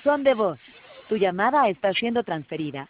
Buzón de voz. Tu llamada está siendo transferida.